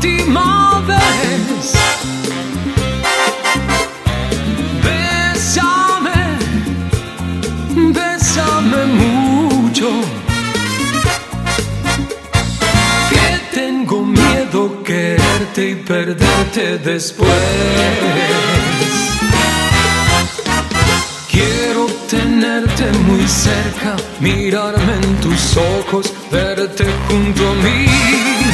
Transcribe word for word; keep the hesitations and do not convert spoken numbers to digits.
última vez. Bésame, bésame mucho, que tengo miedo quererte y perderte después. Quiero tenerte muy cerca, mirarme en tus ojos, verte junto a mí.